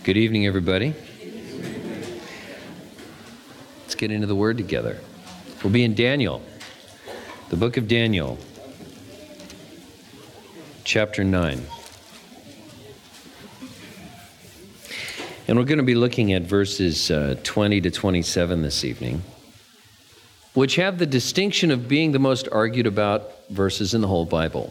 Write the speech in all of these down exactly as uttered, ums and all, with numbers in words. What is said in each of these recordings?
Good evening, everybody. Let's get into the Word together. We'll be in Daniel, the book of Daniel, chapter nine. And we're going to be looking at verses uh, twenty to twenty-seven this evening, which have the distinction of being the most argued about verses in the whole Bible.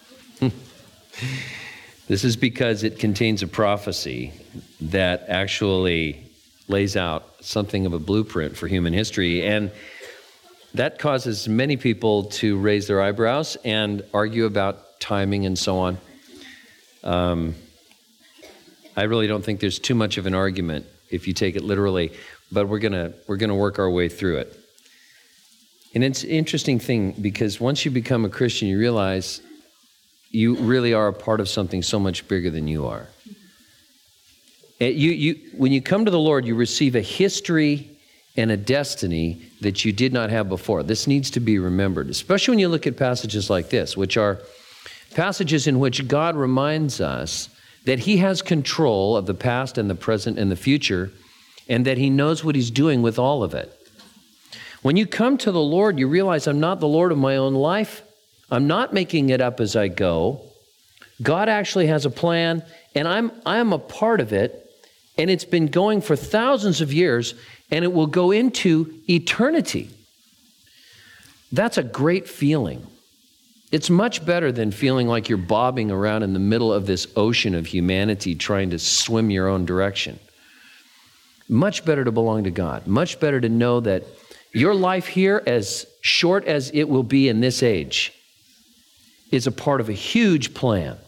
This is because it contains a prophecy that actually lays out something of a blueprint for human history, and that causes many people to raise their eyebrows and argue about timing and so on. Um, I really don't think there's too much of an argument if you take it literally, but we're gonna we're gonna work our way through it. And it's an interesting thing because once you become a Christian, you realize you really are a part of something so much bigger than you are. You, you, when you come to the Lord, you receive a history and a destiny that you did not have before. This needs to be remembered, especially when you look at passages like this, which are passages in which God reminds us that He has control of the past and the present and the future, and that He knows what He's doing with all of it. When you come to the Lord, you realize I'm not the Lord of my own life. I'm not making it up as I go. God actually has a plan, and I'm I'm a part of it, and it's been going for thousands of years, and it will go into eternity. That's a great feeling. It's much better than feeling like you're bobbing around in the middle of this ocean of humanity trying to swim your own direction. Much better to belong to God. Much better to know that your life here, as short as it will be in this age, is a part of a huge plan,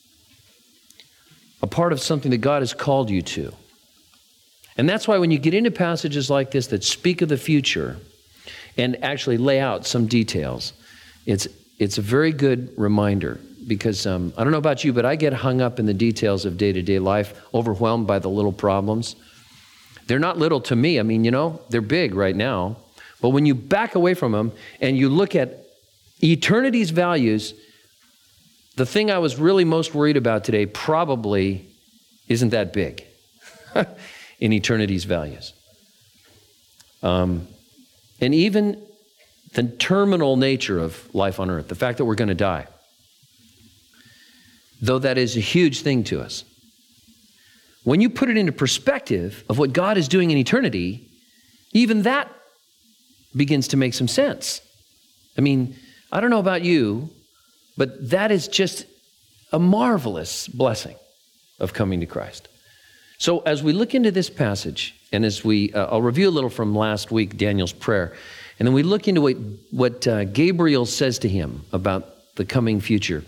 a part of something that God has called you to. And that's why when you get into passages like this that speak of the future and actually lay out some details, it's it's a very good reminder because um, I don't know about you, but I get hung up in the details of day-to-day life, overwhelmed by the little problems. They're not little to me. I mean, you know, they're big right now. But when you back away from them and you look at eternity's values, the thing I was really most worried about today probably isn't that big in eternity's values. Um, and even the terminal nature of life on earth, the fact that we're going to die, though that is a huge thing to us, when you put it into perspective of what God is doing in eternity, even that begins to make some sense. I mean, I don't know about you, but that is just a marvelous blessing of coming to Christ. So as we look into this passage, and as we, uh, I'll review a little from last week, Daniel's prayer, and then we look into what, what uh, Gabriel says to him about the coming future.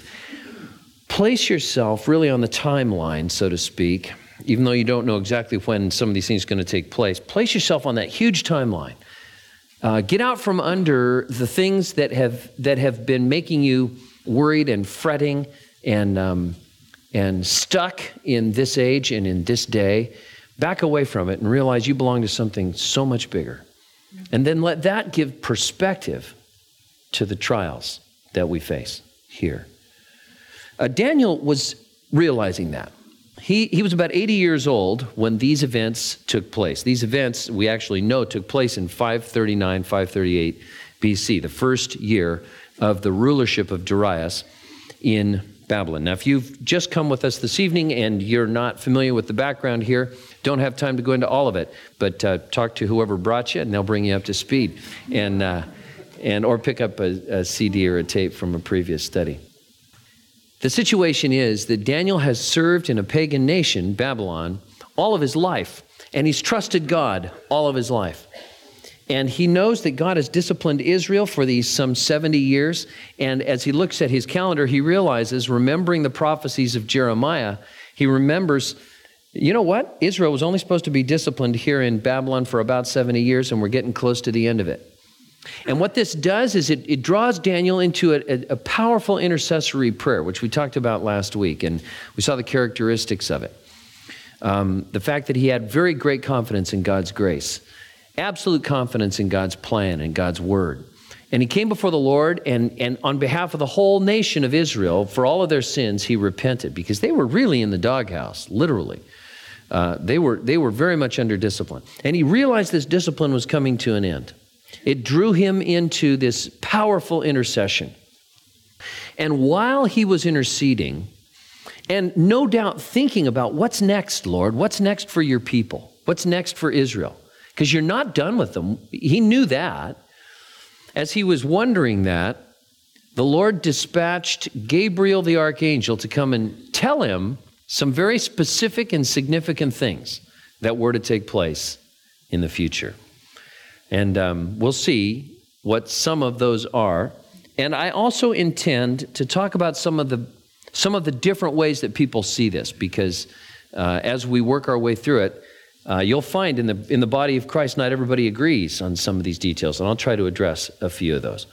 Place yourself really on the timeline, so to speak, even though you don't know exactly when some of these things are going to take place. Place yourself on that huge timeline. Uh, get out from under the things that have that have been making you worried and fretting and um, and stuck in this age and in this day. Back away from it and realize you belong to something so much bigger. And then let that give perspective to the trials that we face here. Uh, Daniel was realizing that. He, he was about eighty years old when these events took place. These events, we actually know, took place in five thirty-nine, five thirty-eight B C, the first year of the rulership of Darius in Babylon. Now, if you've just come with us this evening and you're not familiar with the background here, don't have time to go into all of it, but uh, talk to whoever brought you and they'll bring you up to speed, and uh, and or pick up a, a C D or a tape from a previous study. The situation is that Daniel has served in a pagan nation, Babylon, all of his life, and he's trusted God all of his life. And he knows that God has disciplined Israel for these some seventy years, and as he looks at his calendar, he realizes, remembering the prophecies of Jeremiah, he remembers, you know what? Israel was only supposed to be disciplined here in Babylon for about seventy years, and we're getting close to the end of it. And what this does is it, it draws Daniel into a, a, a powerful intercessory prayer, which we talked about last week, and we saw the characteristics of it. Um, the fact that he had very great confidence in God's grace, absolute confidence in God's plan and God's word. And he came before the Lord, and, and on behalf of the whole nation of Israel, for all of their sins, he repented, because they were really in the doghouse, literally. Uh, they were they were very much under discipline. And he realized this discipline was coming to an end. It drew him into this powerful intercession. And while he was interceding, and no doubt thinking about what's next, Lord, what's next for your people? What's next for Israel? Because you're not done with them. He knew that. As he was wondering that, the Lord dispatched Gabriel the archangel to come and tell him some very specific and significant things that were to take place in the future. And um, we'll see what some of those are. And I also intend to talk about some of the some of the different ways that people see this, because uh, as we work our way through it, uh, you'll find in the in the body of Christ, not everybody agrees on some of these details, and I'll try to address a few of those.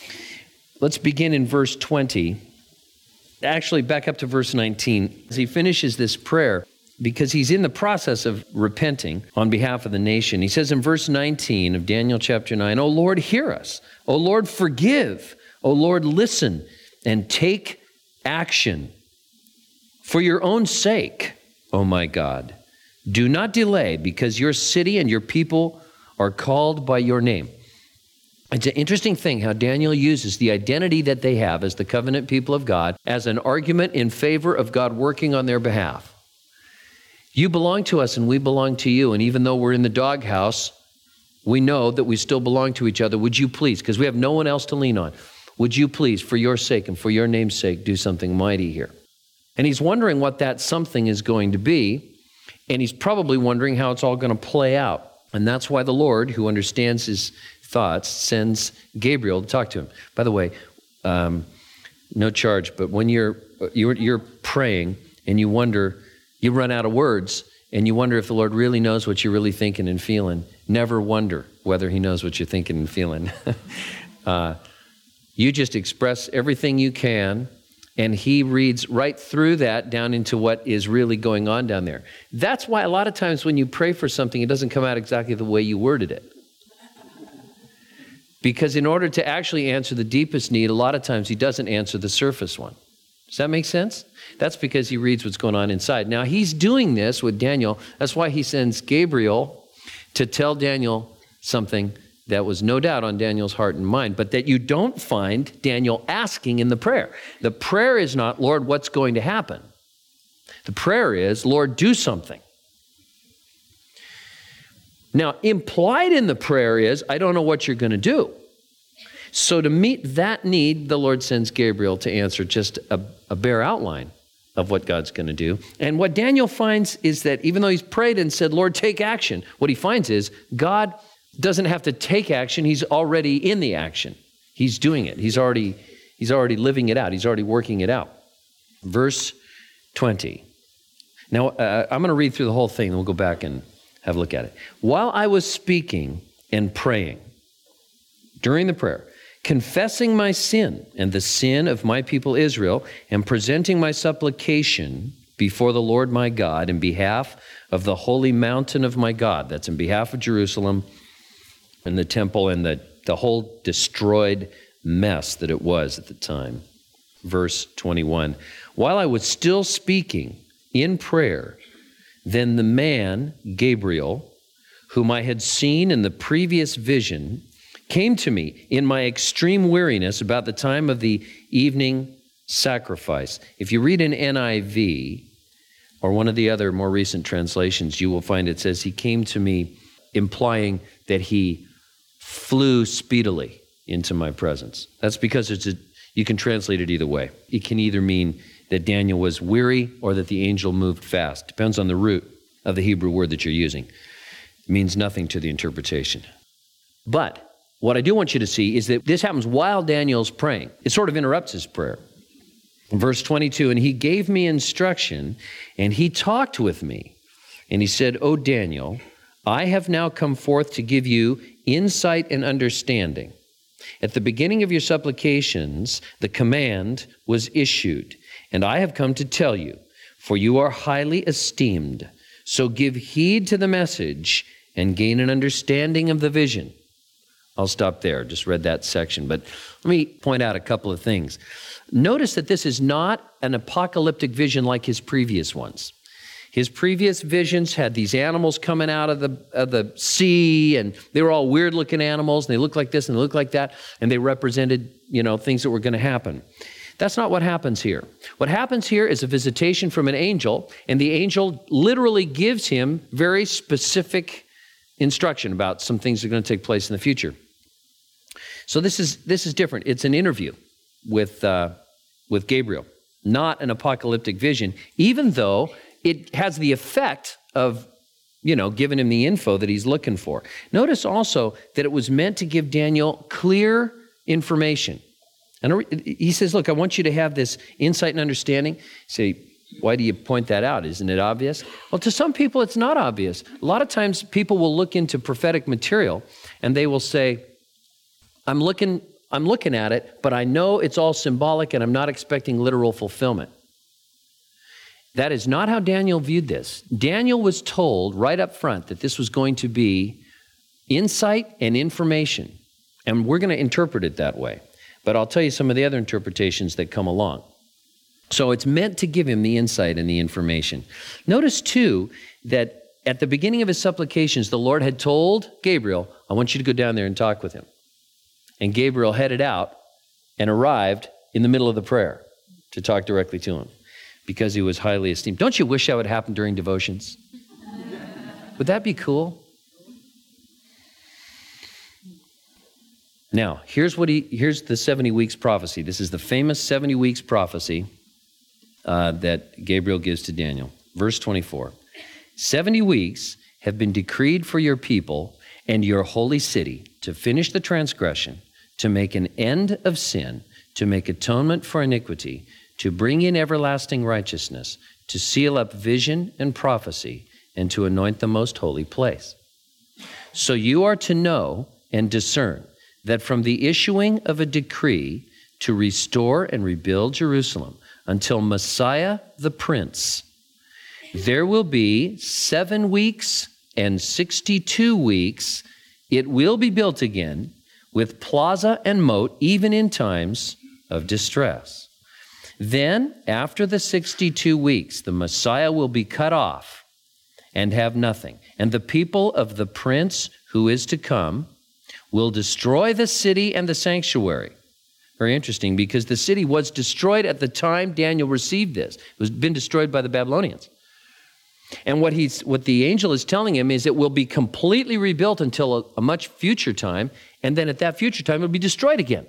Let's begin in verse twenty. Actually, back up to verse nineteen. As he finishes this prayer, because he's in the process of repenting on behalf of the nation. He says in verse nineteen of Daniel chapter nine, "O Lord, hear us. O Lord, forgive. O Lord, listen and take action. For your own sake, O my God, do not delay, because your city and your people are called by your name." It's an interesting thing how Daniel uses the identity that they have as the covenant people of God as an argument in favor of God working on their behalf. You belong to us and we belong to you, and even though we're in the doghouse, we know that we still belong to each other. Would you please, because we have no one else to lean on, would you please, for your sake and for your name's sake, do something mighty here? And he's wondering what that something is going to be, and he's probably wondering how it's all going to play out. And that's why the Lord, who understands his thoughts, sends Gabriel to talk to him. By the way, um, no charge, but when you're, you're you're praying and you wonder, you run out of words, and you wonder if the Lord really knows what you're really thinking and feeling, never wonder whether he knows what you're thinking and feeling. uh, you just express everything you can, and he reads right through that down into what is really going on down there. That's why a lot of times when you pray for something, it doesn't come out exactly the way you worded it. Because in order to actually answer the deepest need, a lot of times he doesn't answer the surface one. Does that make sense? That's because he reads what's going on inside. Now, he's doing this with Daniel. That's why he sends Gabriel to tell Daniel something that was no doubt on Daniel's heart and mind, but that you don't find Daniel asking in the prayer. The prayer is not, Lord, what's going to happen? The prayer is, Lord, do something. Now, implied in the prayer is, I don't know what you're going to do. So to meet that need, the Lord sends Gabriel to answer just a, a bare outline of what God's going to do. And what Daniel finds is that even though he's prayed and said, Lord, take action, what he finds is God doesn't have to take action. He's already in the action. He's doing it. He's already, he's already living it out. He's already working it out. Verse twenty. Now, uh, I'm going to read through the whole thing, and we'll go back and have a look at it. While I was speaking and praying, during the prayer, confessing my sin and the sin of my people Israel, and presenting my supplication before the Lord my God in behalf of the holy mountain of my God, that's in behalf of Jerusalem and the temple and the, the whole destroyed mess that it was at the time. Verse twenty-one, while I was still speaking in prayer, then the man, Gabriel, whom I had seen in the previous vision, came to me in my extreme weariness about the time of the evening sacrifice. If you read an N I V or one of the other more recent translations, you will find it says he came to me, implying that he flew speedily into my presence. That's because it's a, you can translate it either way. It can either mean that Daniel was weary or that the angel moved fast. Depends on the root of the Hebrew word that you're using. It means nothing to the interpretation. But what I do want you to see is that this happens while Daniel's praying. It sort of interrupts his prayer. In verse twenty-two, and he gave me instruction, and he talked with me, and he said, O Daniel, I have now come forth to give you insight and understanding. At the beginning of your supplications, the command was issued, and I have come to tell you, for you are highly esteemed. So give heed to the message and gain an understanding of the vision. I'll stop there. Just read that section. But let me point out a couple of things. Notice that this is not an apocalyptic vision like his previous ones. His previous visions had these animals coming out of the, of the sea, and they were all weird-looking animals, and they looked like this and they looked like that, and they represented, you know, things that were going to happen. That's not what happens here. What happens here is a visitation from an angel, and the angel literally gives him very specific instruction about some things that are going to take place in the future. So this is this is different. It's an interview with uh, with Gabriel, not an apocalyptic vision, even though it has the effect of, you know, giving him the info that he's looking for. Notice also that it was meant to give Daniel clear information. And he says, look, I want you to have this insight and understanding. You say, why do you point that out? Isn't it obvious? Well, to some people, it's not obvious. A lot of times people will look into prophetic material and they will say, I'm looking, I'm looking at it, but I know it's all symbolic and I'm not expecting literal fulfillment. That is not how Daniel viewed this. Daniel was told right up front that this was going to be insight and information, and we're going to interpret it that way. But I'll tell you some of the other interpretations that come along. So it's meant to give him the insight and the information. Notice, too, that at the beginning of his supplications, the Lord had told Gabriel, I want you to go down there and talk with him. And Gabriel headed out and arrived in the middle of the prayer to talk directly to him, because he was highly esteemed. Don't you wish that would happen during devotions? Would that be cool? Now, here's what he here's the seventy weeks prophecy. This is the famous seventy weeks prophecy uh, that Gabriel gives to Daniel. Verse twenty-four. seventy weeks have been decreed for your people and your holy city to finish the transgression, to make an end of sin, to make atonement for iniquity, to bring in everlasting righteousness, to seal up vision and prophecy, and to anoint the most holy place. So you are to know and discern that from the issuing of a decree to restore and rebuild Jerusalem until Messiah the Prince, there will be seven weeks and sixty-two weeks. It will be built again with plaza and moat, even in times of distress. Then, after the sixty-two weeks, the Messiah will be cut off and have nothing. And the people of the prince who is to come will destroy the city and the sanctuary. Very interesting, because the city was destroyed at the time Daniel received this. It was been destroyed by the Babylonians. And what he's, what the angel is telling him is it will be completely rebuilt until a, a much future time, and then at that future time it will be destroyed again.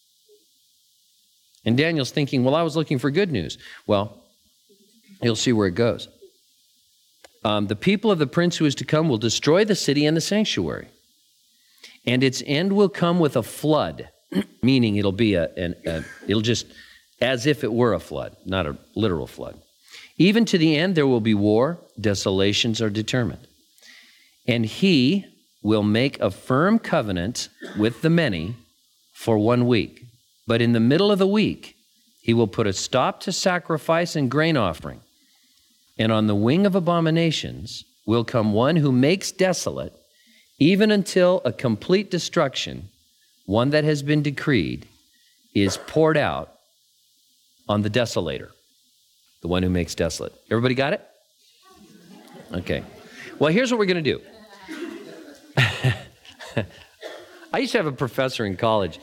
And Daniel's thinking, well, I was looking for good news. Well, you'll see where it goes. Um, the people of the prince who is to come will destroy the city and the sanctuary, and its end will come with a flood, meaning it'll be a, an, a, it'll just, as if it were a flood, not a literal flood. Even to the end there will be war, desolations are determined. And he will make a firm covenant with the many for one week. But in the middle of the week, he will put a stop to sacrifice and grain offering. And on the wing of abominations will come one who makes desolate, even until a complete destruction, one that has been decreed, is poured out on the desolator, the one who makes desolate. Everybody got it? Okay. Well, here's what we're going to do. I used to have a professor in college,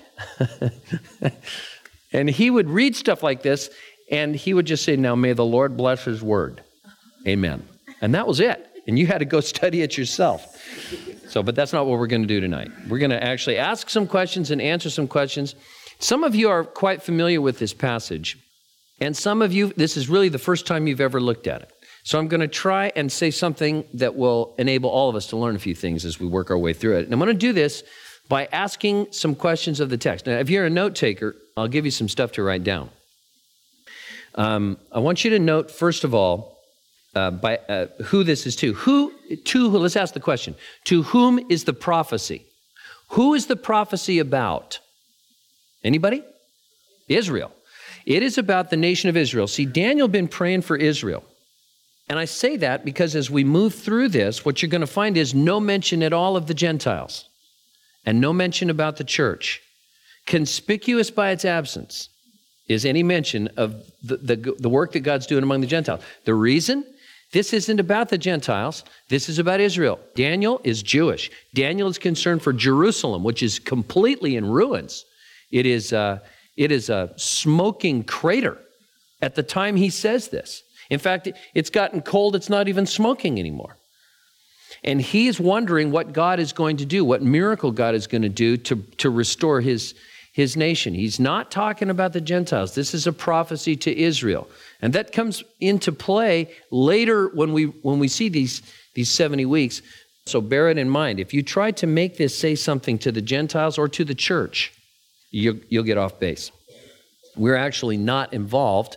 and he would read stuff like this, and he would just say, now may the Lord bless his word. Amen. And that was it. And you had to go study it yourself. So, but that's not what we're going to do tonight. We're going to actually ask some questions and answer some questions. Some of you are quite familiar with this passage, and some of you, this is really the first time you've ever looked at it. So I'm going to try and say something that will enable all of us to learn a few things as we work our way through it. And I'm going to do this by asking some questions of the text. Now, if you're a note taker, I'll give you some stuff to write down. Um, I want you to note, first of all, uh, by uh, who this is to. Who, to who, let's ask the question. To whom is the prophecy? Who is the prophecy about? Anybody? Israel. It is about the nation of Israel. See, Daniel had been praying for Israel. And I say that because as we move through this, what you're going to find is no mention at all of the Gentiles and no mention about the church. Conspicuous by its absence is any mention of the, the, the work that God's doing among the Gentiles. The reason? This isn't about the Gentiles. This is about Israel. Daniel is Jewish. Daniel is concerned for Jerusalem, which is completely in ruins. It is, uh, it is a smoking crater at the time he says this. In fact, it's gotten cold. It's not even smoking anymore. And he is wondering what God is going to do, what miracle God is going to do to, to restore his, his nation. He's not talking about the Gentiles. This is a prophecy to Israel. And that comes into play later when we when we see these, these seventy weeks. So bear it in mind. If you try to make this say something to the Gentiles or to the church, you, you'll get off base. We're actually not involved.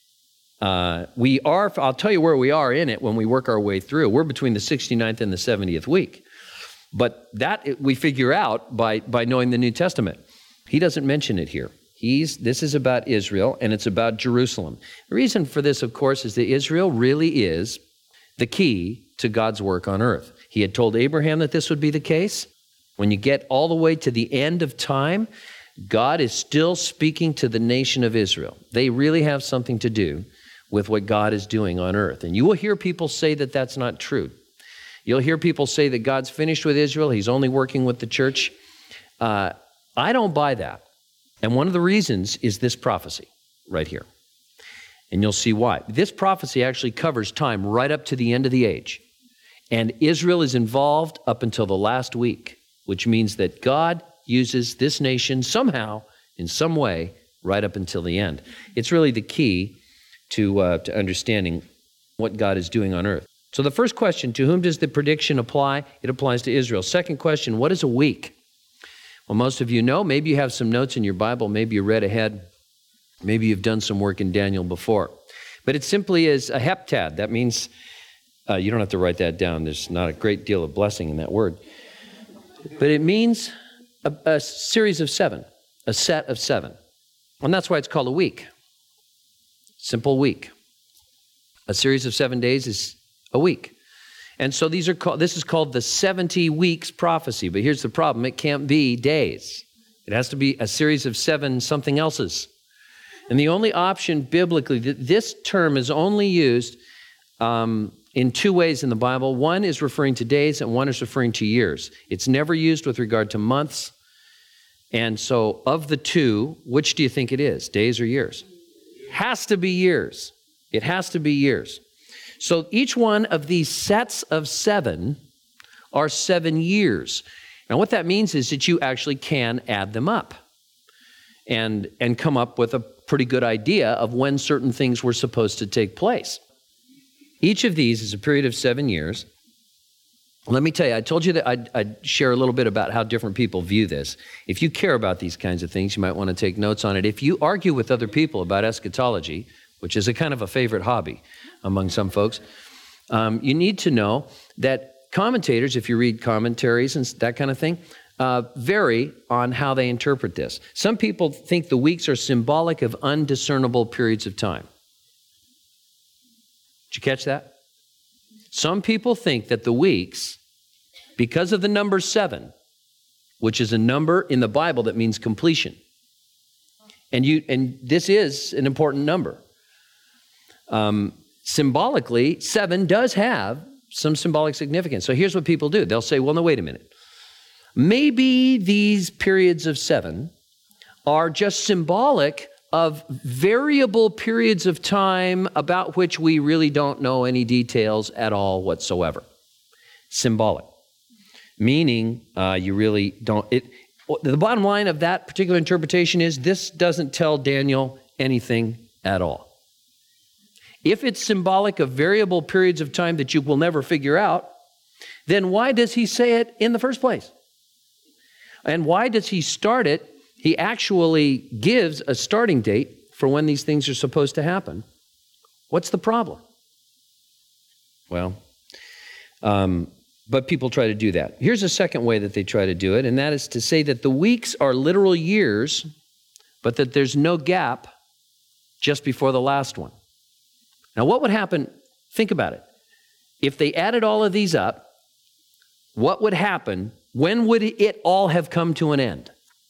Uh, we are, I'll tell you where we are in it when we work our way through. We're between the sixty-ninth and the seventieth week. But that we figure out by, by knowing the New Testament. He doesn't mention it here. He's, this is about Israel, and it's about Jerusalem. The reason for this, of course, is that Israel really is the key to God's work on earth. He had told Abraham that this would be the case. When you get all the way to the end of time, God is still speaking to the nation of Israel. They really have something to do with what God is doing on earth. And you will hear people say that that's not true. You'll hear people say that God's finished with Israel. He's only working with the church. Uh, I don't buy that. And one of the reasons is this prophecy right here. And you'll see why. This prophecy actually covers time right up to the end of the age. And Israel is involved up until the last week, which means that God uses this nation somehow, in some way, right up until the end. It's really the key to, uh, to understanding what God is doing on earth. So the first question, to whom does the prediction apply? It applies to Israel. Second question, what is a week? Well, most of you know, maybe you have some notes in your Bible, maybe you read ahead, maybe you've done some work in Daniel before. But it simply is a heptad. That means, uh, you don't have to write that down. There's not a great deal of blessing in that word. But it means a, a series of seven, a set of seven. And that's why it's called a week. Simple week. A series of seven days is a week. And so these are called, this is called the seventy weeks prophecy. But here's the problem. It can't be days. It has to be a series of seven something else's. And the only option biblically, this term is only used um, in two ways in the Bible. One is referring to days and one is referring to years. It's never used with regard to months. And so of the two, which do you think it is, days or years? Has to be years. It has to be years. So each one of these sets of seven are seven years. Now what that means is that you actually can add them up and, and come up with a pretty good idea of when certain things were supposed to take place. Each of these is a period of seven years. Let me tell you, I told you that I'd, I'd share a little bit about how different people view this. If you care about these kinds of things, you might want to take notes on it. If you argue with other people about eschatology, which is a kind of a favorite hobby among some folks, um, you need to know that commentators, if you read commentaries and that kind of thing, uh, vary on how they interpret this. Some people think the weeks are symbolic of undiscernible periods of time. Did you catch that? Some people think that the weeks, because of the number seven, which is a number in the Bible that means completion, and you and this is an important number. Um, symbolically, seven does have some symbolic significance. So here's what people do. They'll say, well, no, wait a minute. Maybe these periods of seven are just symbolic of variable periods of time about which we really don't know any details at all whatsoever. Symbolic. Meaning uh, you really don't... It. The bottom line of that particular interpretation is this doesn't tell Daniel anything at all. If it's symbolic of variable periods of time that you will never figure out, then why does he say it in the first place? And why does he start it? He actually gives a starting date for when these things are supposed to happen. What's the problem? Well, um, but people try to do that. Here's a second way that they try to do it, and that is to say that the weeks are literal years, but that there's no gap just before the last one. Now, what would happen? Think about it. If they added all of these up, what would happen? When would it all have come to an end?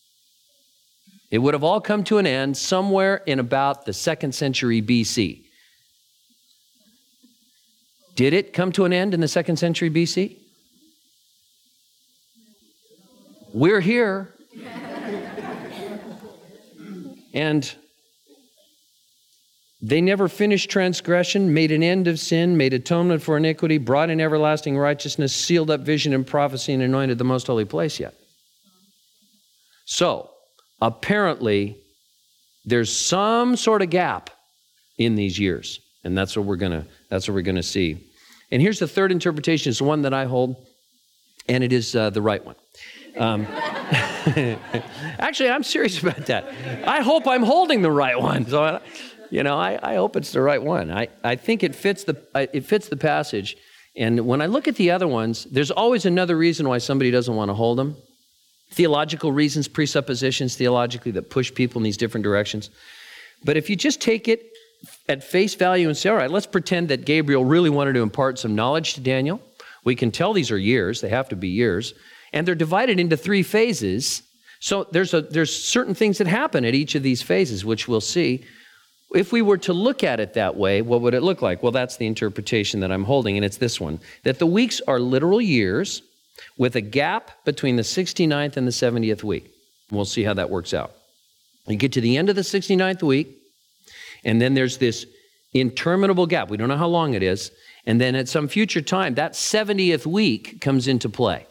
It would have all come to an end somewhere in about the second century B C. Did it come to an end in the second century B C? We're here. And they never finished transgression, made an end of sin, made atonement for iniquity, brought in everlasting righteousness, sealed up vision and prophecy, and anointed the most holy place yet. So, apparently, there's some sort of gap in these years. And that's what we're gonna, that's what we're gonna see. And here's the third interpretation. It's the one that I hold, and it is uh, the right one. Um, actually, I'm serious about that. I hope I'm holding the right one. So, I, you know, I, I hope it's the right one. I, I think it fits the it fits the passage. And when I look at the other ones, there's always another reason why somebody doesn't want to hold them. Theological reasons, presuppositions theologically that push people in these different directions. But if you just take it at face value and say, all right, let's pretend that Gabriel really wanted to impart some knowledge to Daniel. We can tell these are years. They have to be years. And they're divided into three phases. So there's a there's certain things that happen at each of these phases, which we'll see. If we were to look at it that way, what would it look like? Well, that's the interpretation that I'm holding, and it's this one, that the weeks are literal years with a gap between the sixty-ninth and the seventieth week. And we'll see how that works out. You get to the end of the sixty-ninth week, and then there's this interminable gap. We don't know how long it is. And then at some future time, that seventieth week comes into play.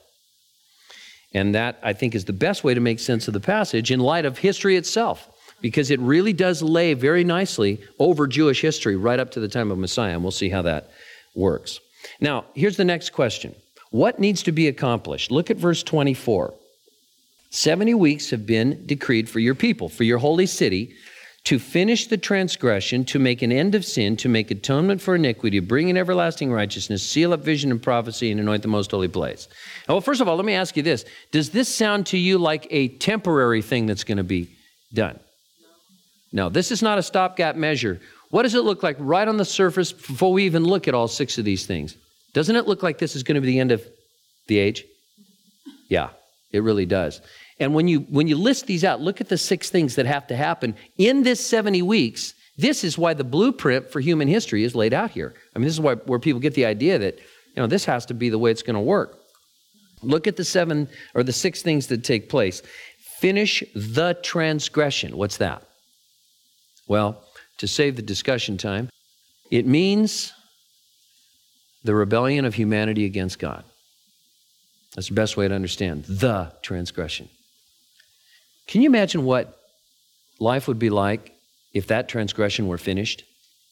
And that, I think, is the best way to make sense of the passage in light of history itself, because it really does lay very nicely over Jewish history right up to the time of Messiah, and we'll see how that works. Now, here's the next question. What needs to be accomplished? Look at verse twenty-four. seventy weeks have been decreed for your people, for your holy city, to finish the transgression, to make an end of sin, to make atonement for iniquity, to bring in everlasting righteousness, seal up vision and prophecy, and anoint the most holy place. Well, first of all, let me ask you this. Does this sound to you like a temporary thing that's going to be done? No, this is not a stopgap measure. What does it look like right on the surface before we even look at all six of these things? Doesn't it look like this is going to be the end of the age? Yeah, it really does. And when you when you list these out, look at the six things that have to happen in this seventy weeks. This is why the blueprint for human history is laid out here. I mean, this is why where people get the idea that, you know, this has to be the way it's going to work. Look at the seven or the six things that take place. Finish the transgression. What's that? Well, to save the discussion time, it means the rebellion of humanity against God. That's the best way to understand the transgression. Can you imagine what life would be like if that transgression were finished?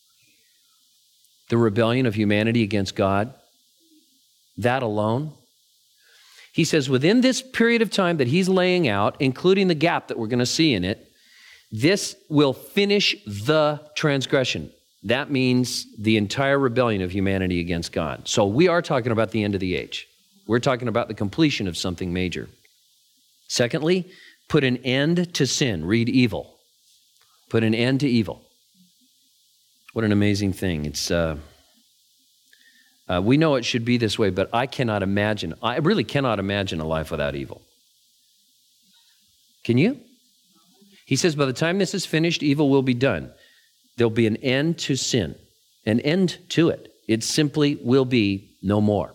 The rebellion of humanity against God, that alone. He says within this period of time that he's laying out, including the gap that we're going to see in it, this will finish the transgression. That means the entire rebellion of humanity against God. So we are talking about the end of the age. We're talking about the completion of something major. Secondly, put an end to sin. Read evil. Put an end to evil. What an amazing thing. It's uh, uh, we know it should be this way, but I cannot imagine, I really cannot imagine a life without evil. Can you? He says, by the time this is finished, evil will be done. There'll be an end to sin, an end to it. It simply will be no more.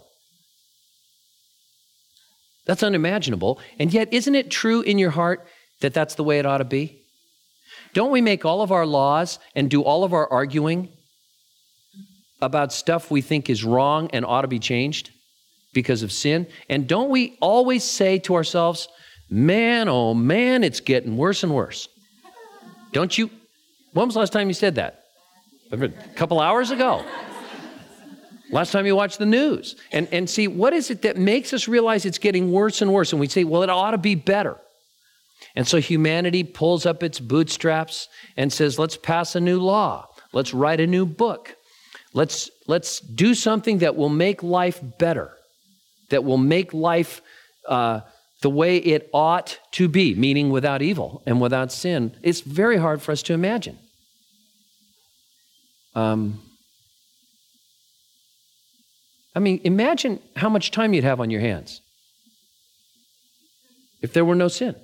That's unimaginable. And yet, isn't it true in your heart that that's the way it ought to be? Don't we make all of our laws and do all of our arguing about stuff we think is wrong and ought to be changed because of sin? And don't we always say to ourselves, man, oh man, it's getting worse and worse? Don't you? When was the last time you said that? A couple hours ago. Last time you watched the news. And, and see, what is it that makes us realize it's getting worse and worse? And we say, well, it ought to be better. And so humanity pulls up its bootstraps and says, let's pass a new law. Let's write a new book. Let's, let's do something that will make life better, that will make life uh, the way it ought to be, meaning without evil and without sin. It's very hard for us to imagine. Um, I mean, imagine how much time you'd have on your hands if there were no sin.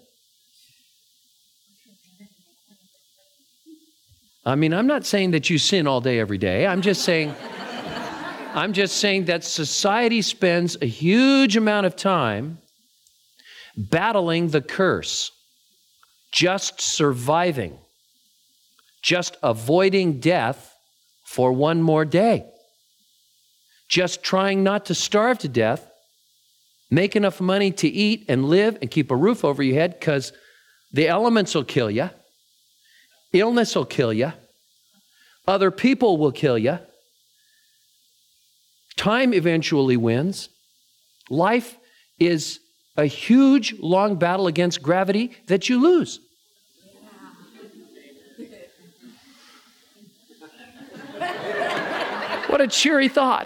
I mean, I'm not saying that you sin all day, every day. I'm just saying, I'm just saying that society spends a huge amount of time battling the curse, just surviving, just avoiding death for one more day, just trying not to starve to death, make enough money to eat and live and keep a roof over your head, because the elements will kill you, illness will kill you, other people will kill you, time eventually wins. Life is a huge, long battle against gravity that you lose. What a cheery thought.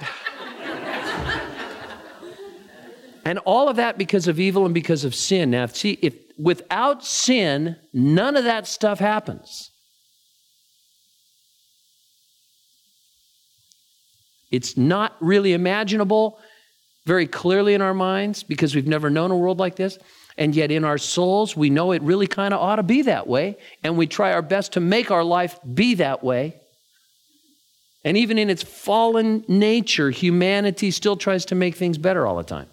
And all of that because of evil and because of sin. Now, see, if without sin, none of that stuff happens. It's not really imaginable very clearly in our minds because we've never known a world like this. And yet in our souls, we know it really kind of ought to be that way. And we try our best to make our life be that way. And even in its fallen nature, humanity still tries to make things better all the time.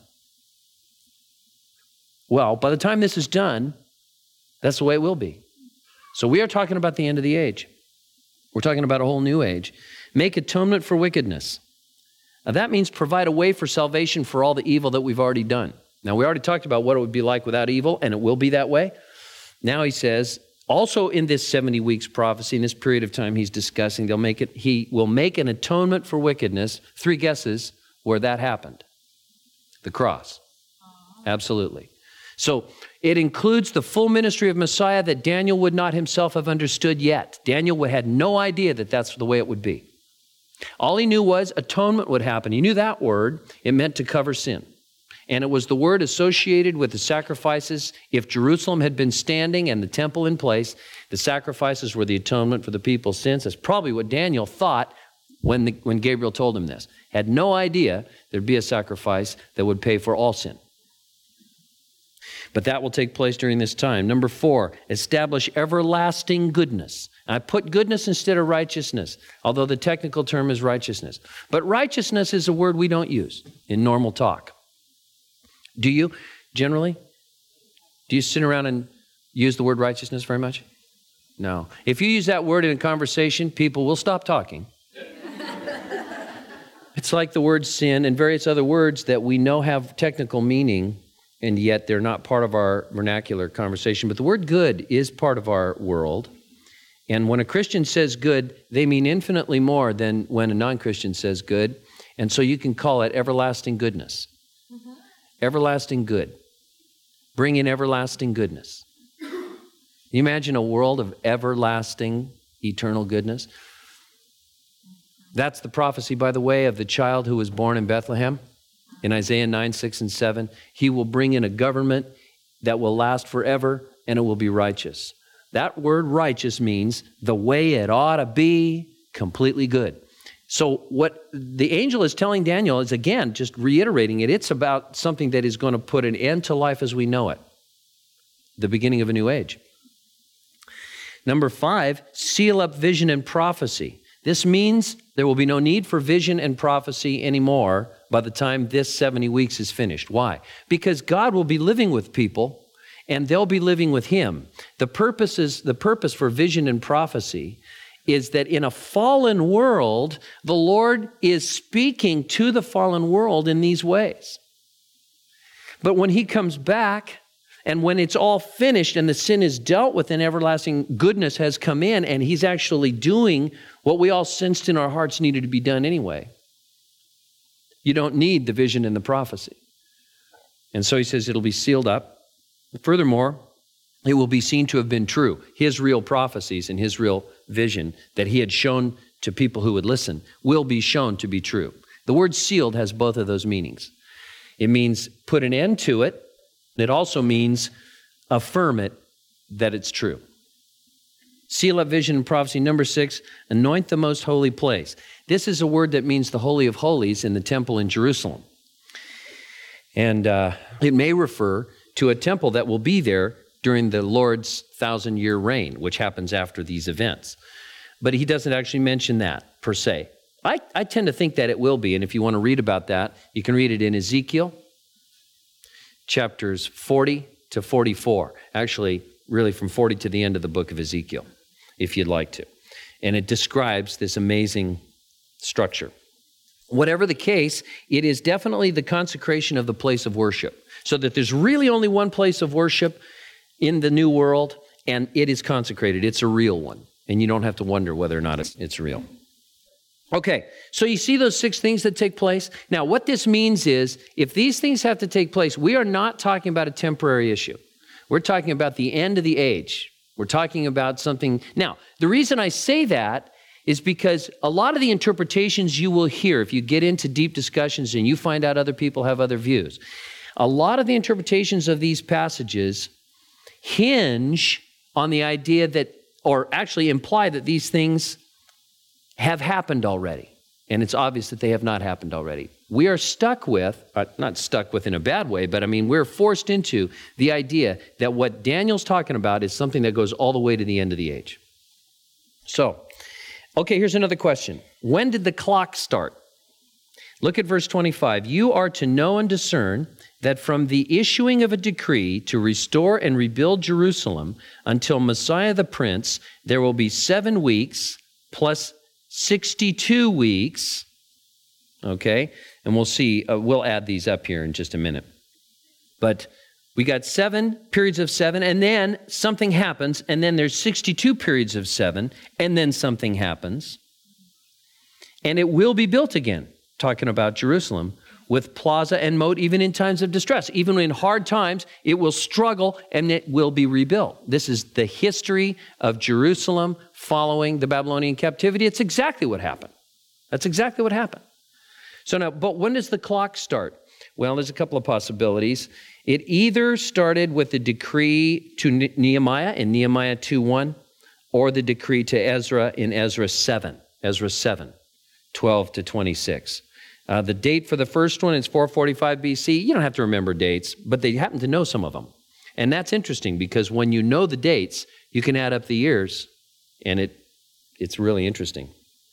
Well, by the time this is done, that's the way it will be. So we are talking about the end of the age. We're talking about a whole new age. Make atonement for wickedness. Now that means provide a way for salvation for all the evil that we've already done. Now we already talked about what it would be like without evil, and it will be that way. Now he says, also in this seventy weeks prophecy, in this period of time he's discussing, they'll make it, he will make an atonement for wickedness. Three guesses where that happened. The cross. Absolutely. So it includes the full ministry of Messiah that Daniel would not himself have understood yet. Daniel had no idea that that's the way it would be. All he knew was atonement would happen. He knew that word. It meant to cover sin. And it was the word associated with the sacrifices. If Jerusalem had been standing and the temple in place, the sacrifices were the atonement for the people's sins. That's probably what Daniel thought when, the, when Gabriel told him this. Had no idea there'd be a sacrifice that would pay for all sin. But that will take place during this time. Number four, establish everlasting goodness. I put goodness instead of righteousness, although the technical term is righteousness. But righteousness is a word we don't use in normal talk. Do you, generally? Do you sit around and use the word righteousness very much? No. If you use that word in a conversation, people will stop talking. It's like the word sin and various other words that we know have technical meaning, and yet they're not part of our vernacular conversation. But the word good is part of our world. And when a Christian says good, they mean infinitely more than when a non-Christian says good. And so you can call it everlasting goodness. Mm-hmm. Everlasting good. Bring in everlasting goodness. Can you imagine a world of everlasting, eternal goodness? That's the prophecy, by the way, of the child who was born in Bethlehem. In Isaiah nine, six, and seven, he will bring in a government that will last forever, and it will be righteous. That word righteous means the way it ought to be, completely good. So what the angel is telling Daniel is, again, just reiterating it, it's about something that is going to put an end to life as we know it, the beginning of a new age. Number five, seal up vision and prophecy. This means there will be no need for vision and prophecy anymore by the time this seventy weeks is finished. Why? Because God will be living with people and they'll be living with him. The purpose is, the purpose for vision and prophecy is that in a fallen world, the Lord is speaking to the fallen world in these ways. But when he comes back, and when it's all finished and the sin is dealt with and everlasting goodness has come in and he's actually doing what we all sensed in our hearts needed to be done anyway, you don't need the vision and the prophecy. And so he says it'll be sealed up. Furthermore, it will be seen to have been true. His real prophecies and his real vision that he had shown to people who would listen will be shown to be true. The word sealed has both of those meanings. It means put an end to it. It also means affirm it that it's true. Seal up vision and prophecy. Number six, anoint the most holy place. This is a word that means the Holy of Holies in the temple in Jerusalem. And uh, it may refer to a temple that will be there during the Lord's thousand-year reign, which happens after these events. But he doesn't actually mention that per se. I, I tend to think that it will be, and if you want to read about that, you can read it in Ezekiel, chapters forty to forty-four. Actually, really from forty to the end of the book of Ezekiel, if you'd like to. And it describes this amazing structure. Whatever the case, it is definitely the consecration of the place of worship, so that there's really only one place of worship in the new world, and it is consecrated. It's a real one, and you don't have to wonder whether or not it's, it's real. Okay, so you see those six things that take place? Now, what this means is, if these things have to take place, we are not talking about a temporary issue. We're talking about the end of the age. We're talking about something. Now, the reason I say that is because a lot of the interpretations you will hear, if you get into deep discussions and you find out other people have other views, a lot of the interpretations of these passages hinge on the idea that, or actually imply that these things have happened already. And it's obvious that they have not happened already. We are stuck with, uh, not stuck with in a bad way, but I mean, we're forced into the idea that what Daniel's talking about is something that goes all the way to the end of the age. So, okay, here's another question. When did the clock start? Look at verse twenty-five. You are to know and discern that from the issuing of a decree to restore and rebuild Jerusalem until Messiah the Prince, there will be seven weeks plus sixty-two weeks, okay? And we'll see, uh, we'll add these up here in just a minute. But we got seven periods of seven, and then something happens, and then there's sixty-two periods of seven, and then something happens. And it will be built again, talking about Jerusalem, with plaza and moat, even in times of distress. Even in hard times, it will struggle and it will be rebuilt. This is the history of Jerusalem following the Babylonian captivity. It's exactly what happened. That's exactly what happened. So now, but when does the clock start? Well, there's a couple of possibilities. It either started with the decree to Nehemiah in Nehemiah two one, or the decree to Ezra in Ezra seven, Ezra seven, twelve to twenty-six. Uh, the date for the first one is four forty-five B C. You don't have to remember dates, but they happen to know some of them. And that's interesting because when you know the dates, you can add up the years, and it it's really interesting.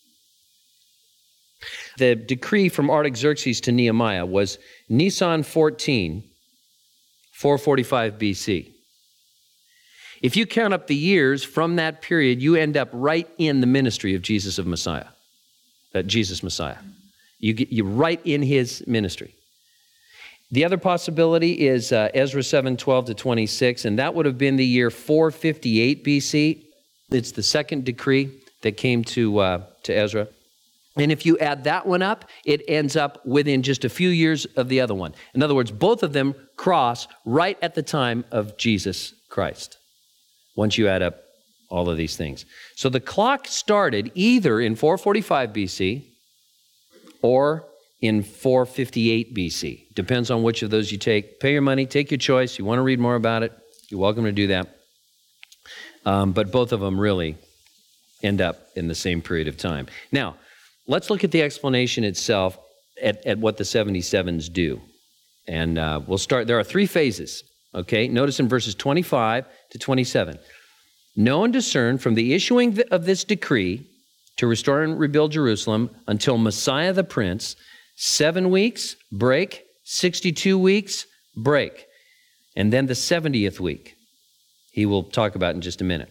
The decree from Artaxerxes to Nehemiah was Nisan fourteen, four forty-five B C. If you count up the years from that period, you end up right in the ministry of Jesus of Messiah, uh, Jesus Messiah. You get you right in his ministry. The other possibility is uh, Ezra seven, twelve to twenty-six, and that would have been the year four fifty-eight B C. It's the second decree that came to uh, to Ezra. And if you add that one up, it ends up within just a few years of the other one. In other words, both of them cross right at the time of Jesus Christ, once you add up all of these things. So the clock started either in four forty-five B C or in four fifty-eight B C. Depends on which of those you take. Pay your money, take your choice. You want to read more about it, you're welcome to do that. Um, but both of them really end up in the same period of time. Now, let's look at the explanation itself at, at what the seventy-sevens do. And uh, we'll start, there are three phases, okay? Notice in verses twenty-five to twenty-seven. Know and discern from the issuing of this decree to restore and rebuild Jerusalem until Messiah the Prince, seven weeks, break, sixty-two weeks, break. And then the seventieth week, he will talk about in just a minute.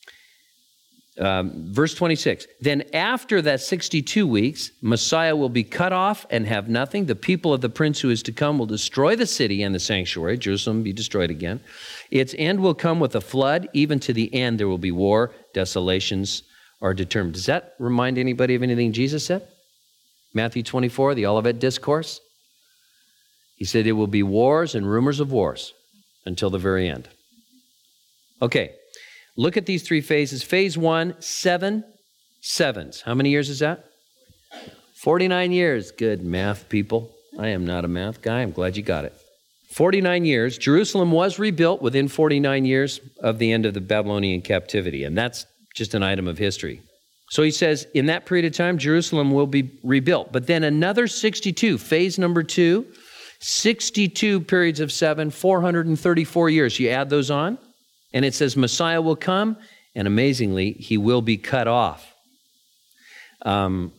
Um, verse twenty-six, then after that sixty-two weeks, Messiah will be cut off and have nothing. The people of the prince who is to come will destroy the city and the sanctuary. Jerusalem will be destroyed again. Its end will come with a flood. Even to the end, there will be war. Desolations are determined. Does that remind anybody of anything Jesus said? Matthew twenty-four, the Olivet Discourse. He said it will be wars and rumors of wars until the very end. Okay. Look at these three phases. Phase one, seven sevens. How many years is that? forty-nine years. Good math, people. I am not a math guy. I'm glad you got it. forty-nine years. Jerusalem was rebuilt within forty-nine years of the end of the Babylonian captivity, and that's just an item of history. So he says, in that period of time, Jerusalem will be rebuilt. But then another sixty-two, phase number two, sixty-two periods of seven, four hundred thirty-four years. You add those on, and it says Messiah will come, and amazingly, he will be cut off. Um,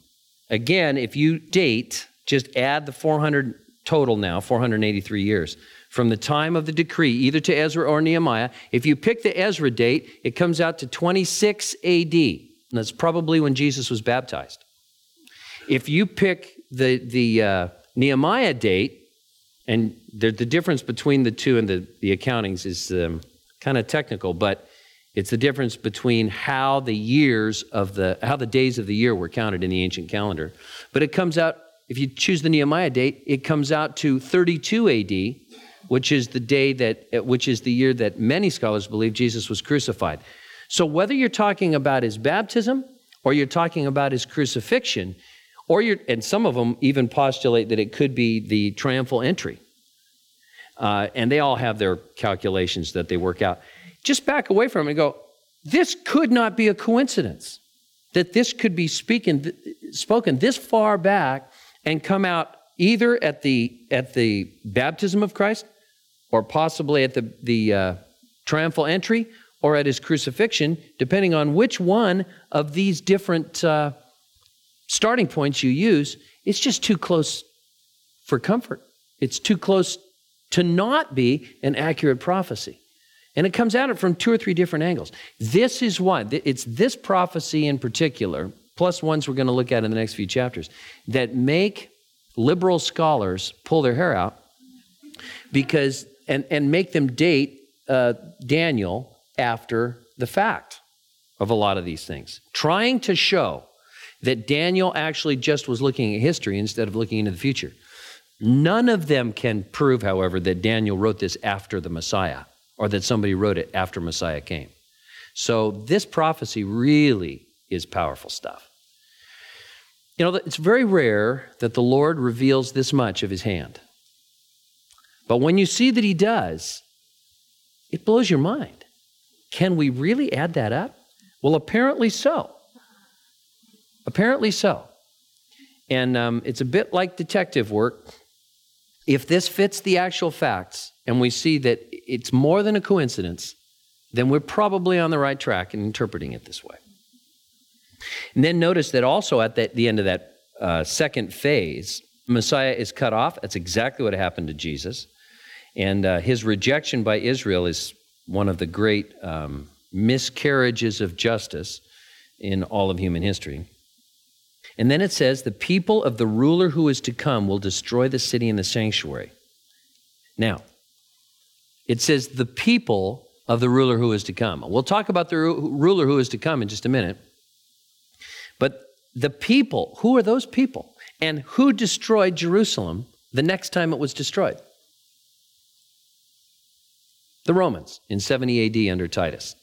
Again, if you date, just add the four hundred total now, four hundred eighty-three years, from the time of the decree, either to Ezra or Nehemiah. If you pick the Ezra date, it comes out to twenty-six A D, and that's probably when Jesus was baptized. If you pick the, the uh, Nehemiah date, and the, the difference between the two and the, the accountings is um, kind of technical, but it's the difference between how the years of the, how the days of the year were counted in the ancient calendar. But it comes out, if you choose the Nehemiah date, it comes out to thirty-two A D, which is the day that, which is the year that many scholars believe Jesus was crucified. So whether you're talking about his baptism or you're talking about his crucifixion, or you're, and some of them even postulate that it could be the triumphal entry. Uh, and they all have their calculations that they work out. Just back away from it and go, this could not be a coincidence, that this could be speaking, spoken this far back and come out either at the at the baptism of Christ or possibly at the, the uh, triumphal entry or at his crucifixion, depending on which one of these different uh, starting points you use. It's just too close for comfort. It's too close to not be an accurate prophecy. And it comes at it from two or three different angles. This is why, it's this prophecy in particular, plus ones we're going to look at in the next few chapters, that make liberal scholars pull their hair out because, and, and make them date uh, Daniel after the fact of a lot of these things, trying to show that Daniel actually just was looking at history instead of looking into the future. None of them can prove, however, that Daniel wrote this after the Messiah, or that somebody wrote it after Messiah came. So this prophecy really is powerful stuff. You know, it's very rare that the Lord reveals this much of his hand. But when you see that he does, it blows your mind. Can we really add that up? Well, apparently so. Apparently so. And um, it's a bit like detective work. If this fits the actual facts, and we see that it's more than a coincidence, then we're probably on the right track in interpreting it this way. And then notice that also at the, the end of that uh, second phase, Messiah is cut off. That's exactly what happened to Jesus. And uh, his rejection by Israel is one of the great um, miscarriages of justice in all of human history. And then it says, the people of the ruler who is to come will destroy the city and the sanctuary. Now, it says the people of the ruler who is to come. We'll talk about the ruler who is to come in just a minute. But the people, who are those people? And who destroyed Jerusalem the next time it was destroyed? The Romans in seventy A D under Titus.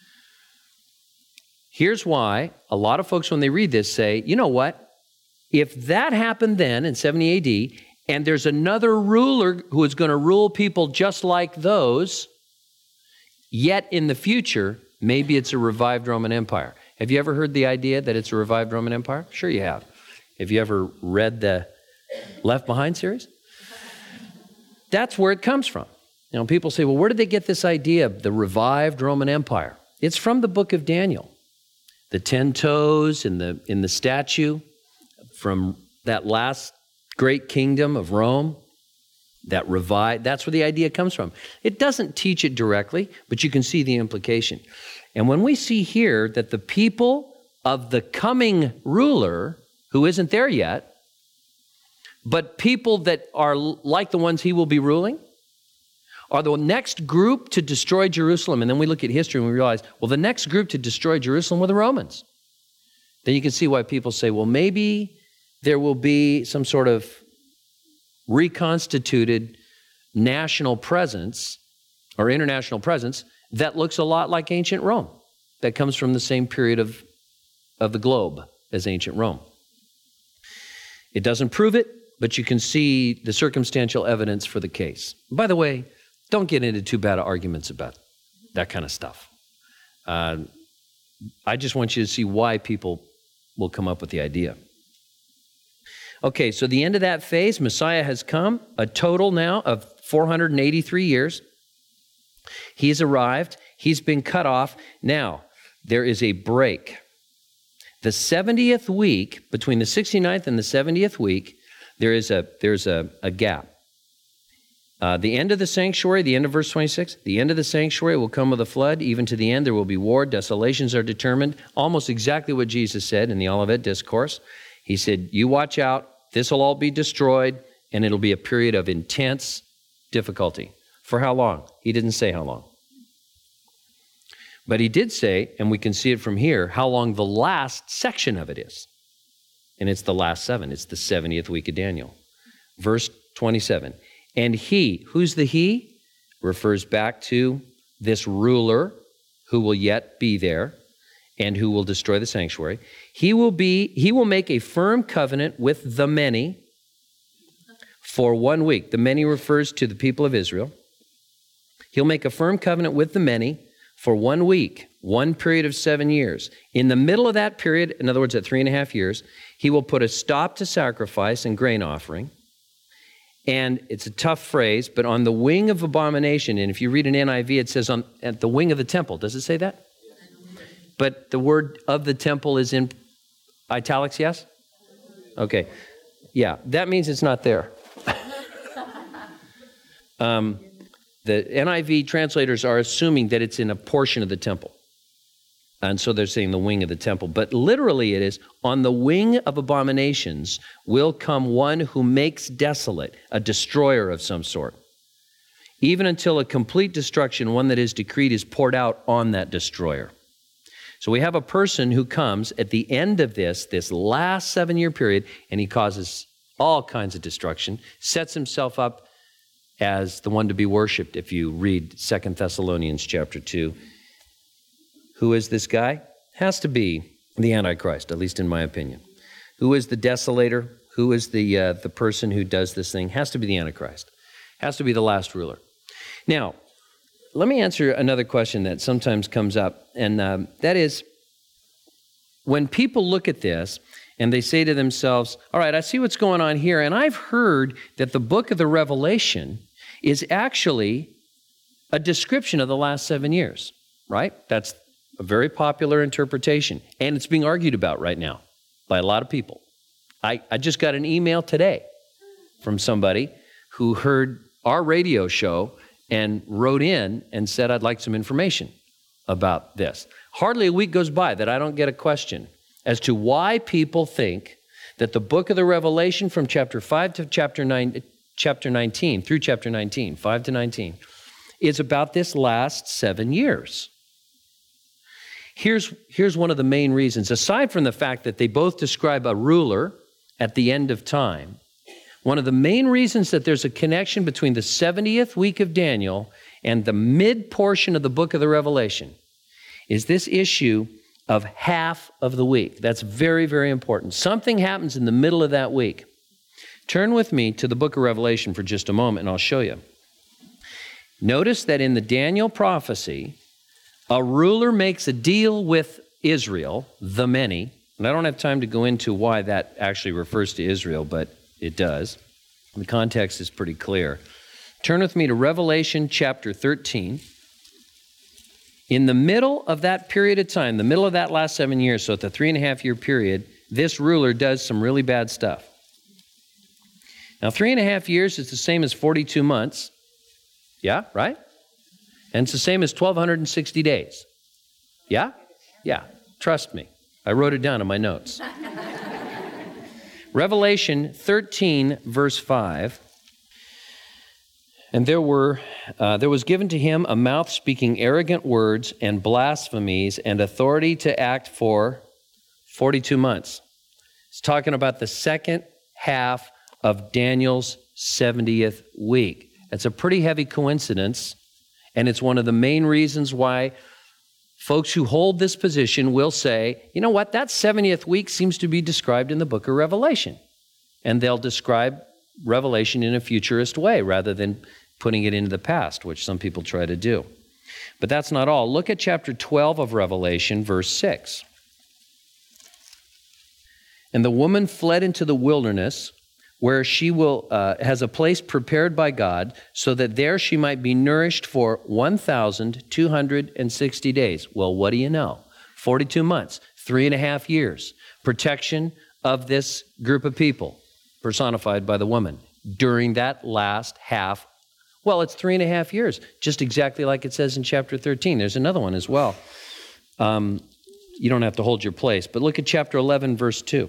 Here's why a lot of folks, when they read this, say, you know what? If that happened then in seventy A D, and there's another ruler who is going to rule people just like those, yet in the future, maybe it's a revived Roman Empire. Have you ever heard the idea that it's a revived Roman Empire? Sure you have. Have you ever read the Left Behind series? That's where it comes from. You know, people say, well, where did they get this idea of the revived Roman Empire? It's from the book of Daniel. The ten toes in the in the statue from that last great kingdom of Rome, that revived, that's where the idea comes from. It doesn't teach it directly, but you can see the implication. And when we see here that the people of the coming ruler, who isn't there yet, but people that are like the ones he will be ruling, are the next group to destroy Jerusalem. And then we look at history and we realize, well, the next group to destroy Jerusalem were the Romans. Then you can see why people say, well, maybe there will be some sort of reconstituted national presence or international presence that looks a lot like ancient Rome, that comes from the same period of, of the globe as ancient Rome. It doesn't prove it, but you can see the circumstantial evidence for the case. By the way, don't get into too bad arguments about that kind of stuff. Uh, I just want you to see why people will come up with the idea. Okay, so the end of that phase, Messiah has come, a total now of four hundred eighty-three years. He's arrived. He's been cut off. Now, there is a break. The seventieth week, between the sixty-ninth and the seventieth week, there is a, there's a, a gap. Uh, the end of the sanctuary, the end of verse twenty-six, the end of the sanctuary will come with a flood. Even to the end, there will be war. Desolations are determined. Almost exactly what Jesus said in the Olivet Discourse. He said, you watch out. This will all be destroyed, and it'll be a period of intense difficulty. For how long? He didn't say how long. But he did say, and we can see it from here, how long the last section of it is. And it's the last seven. It's the seventieth week of Daniel. Verse twenty-seven. And he, who's the he? Refers back to this ruler who will yet be there and who will destroy the sanctuary. He will be, he will make a firm covenant with the many for one week. The many refers to the people of Israel. He'll make a firm covenant with the many for one week, one period of seven years. In the middle of that period, in other words, at three and a half years, he will put a stop to sacrifice and grain offering. And it's a tough phrase, but on the wing of abomination, and if you read an N I V, it says on at the wing of the temple. Does it say that? But the word of the temple is in italics, yes? Okay. Yeah, that means it's not there. um, the N I V translators are assuming that it's in a portion of the temple. And so they're saying the wing of the temple. But literally it is, on the wing of abominations will come one who makes desolate, a destroyer of some sort. Even until a complete destruction, one that is decreed, is poured out on that destroyer. So we have a person who comes at the end of this, this last seven-year period, and he causes all kinds of destruction, sets himself up as the one to be worshipped, if you read Second Thessalonians chapter two. Who is this guy? Has to be the Antichrist, at least in my opinion. Who is the desolator? Who is the uh, the person who does this thing? Has to be the Antichrist. Has to be the last ruler. Now, let me answer another question that sometimes comes up, and um, that is, when people look at this and they say to themselves, all right, I see what's going on here, and I've heard that the book of the Revelation is actually a description of the last seven years, right? That's a very popular interpretation, and it's being argued about right now by a lot of people. I, I just got an email today from somebody who heard our radio show and wrote in and said, I'd like some information about this. Hardly a week goes by that I don't get a question as to why people think that the book of the Revelation from chapter five to chapter nine, chapter nineteen, through chapter nineteen, five to nineteen, is about this last seven years. Here's, here's one of the main reasons. Aside from the fact that they both describe a ruler at the end of time, one of the main reasons that there's a connection between the seventieth week of Daniel and the mid portion of the book of the Revelation is this issue of half of the week. That's very, very important. Something happens in the middle of that week. Turn with me to the book of Revelation for just a moment, and I'll show you. Notice that in the Daniel prophecy, a ruler makes a deal with Israel, the many, and I don't have time to go into why that actually refers to Israel, but it does. The context is pretty clear. Turn with me to Revelation chapter thirteen. In the middle of that period of time, the middle of that last seven years, so at the three and a half year period, this ruler does some really bad stuff. Now, three and a half years is the same as forty-two months. Yeah, right? And it's the same as one thousand two hundred sixty days. Yeah? Yeah. Trust me. I wrote it down in my notes. Revelation thirteen, verse five. And there were, uh, there was given to him a mouth speaking arrogant words and blasphemies and authority to act for forty-two months. It's talking about the second half of Daniel's seventieth week. It's a pretty heavy coincidence, and it's one of the main reasons why folks who hold this position will say, you know what, that seventieth week seems to be described in the book of Revelation. And they'll describe Revelation in a futurist way rather than putting it into the past, which some people try to do. But that's not all. Look at chapter twelve of Revelation, verse six. And the woman fled into the wilderness, where she will uh, has a place prepared by God, so that there she might be nourished for one thousand two hundred sixty days. Well, what do you know? forty-two months, Three and a half years. Protection of this group of people, personified by the woman, during that last half. Well, it's three and a half years, just exactly like it says in chapter thirteen. There's another one as well. Um, you don't have to hold your place, but look at chapter eleven, verse two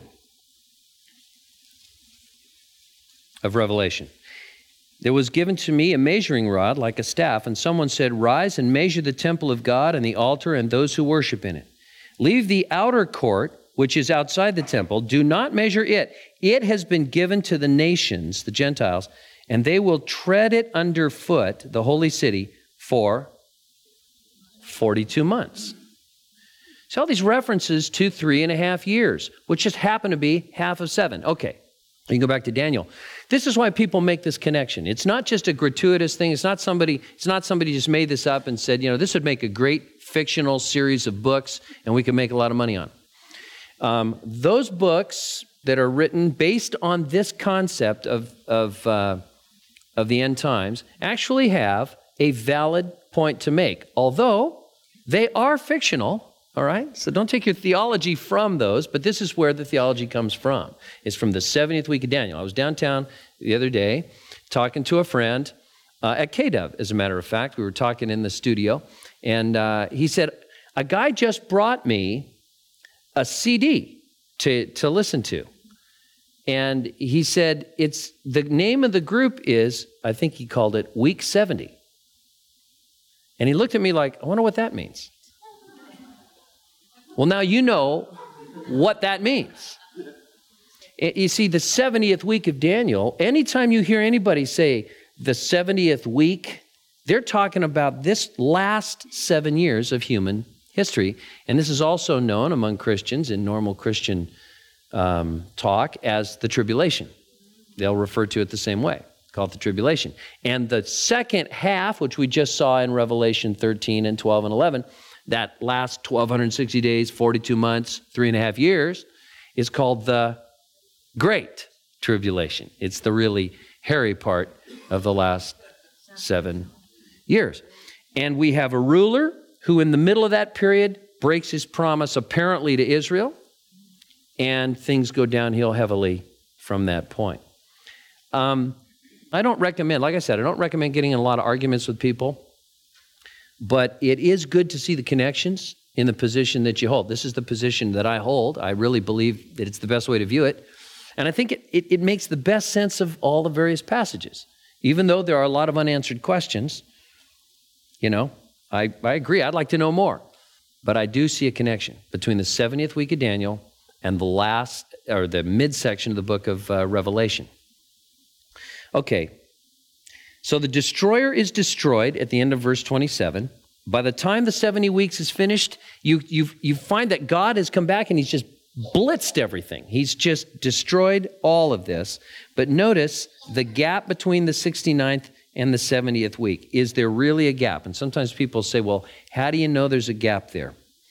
of Revelation. There was given to me a measuring rod like a staff, and someone said, "Rise and measure the temple of God and the altar and those who worship in it. Leave the outer court, which is outside the temple. Do not measure it. It has been given to the nations, the Gentiles, and they will tread it underfoot, the holy city, for forty-two months." So all these references to three and a half years, which just happen to be half of seven. Okay, you can go back to Daniel. This is why people make this connection. It's not just a gratuitous thing. It's not somebody, it's not somebody just made this up and said, you know, this would make a great fictional series of books and we could make a lot of money on. Um, those books that are written based on this concept of, of, uh, of the end times actually have a valid point to make, although they are fictional. All right? So don't take your theology from those, but this is where the theology comes from. It's from the seventieth week of Daniel. I was downtown the other day talking to a friend uh, at K W, as a matter of fact. We were talking in the studio, and uh, he said, a guy just brought me a C D to, to listen to. And he said, it's the name of the group is, I think he called it Week seventy. And he looked at me like, I wonder what that means. Well, now you know what that means. You see, the seventieth week of Daniel, anytime you hear anybody say the seventieth week, they're talking about this last seven years of human history. And this is also known among Christians in normal Christian um, talk as the tribulation. They'll refer to it the same way, called the tribulation. And the second half, which we just saw in Revelation thirteen and twelve and eleven, that last twelve sixty days, forty-two months, three and a half years, is called the Great Tribulation. It's the really hairy part of the last seven years. And we have a ruler who in the middle of that period breaks his promise apparently to Israel, and things go downhill heavily from that point. Um, I don't recommend, like I said, I don't recommend getting in a lot of arguments with people. But it is good to see the connections in the position that you hold. This is the position that I hold. I really believe that it's the best way to view it. And I think it, it, it makes the best sense of all the various passages. Even though there are a lot of unanswered questions, you know, I, I agree. I'd like to know more. But I do see a connection between the seventieth week of Daniel and the last, or the midsection of the book of uh, Revelation. Okay. So the destroyer is destroyed at the end of verse twenty-seven. By the time the seventy weeks is finished, you, you, you find that God has come back and he's just blitzed everything. He's just destroyed all of this. But notice the gap between the sixty-ninth and the seventieth week. Is there really a gap? And sometimes people say, well, how do you know there's a gap there?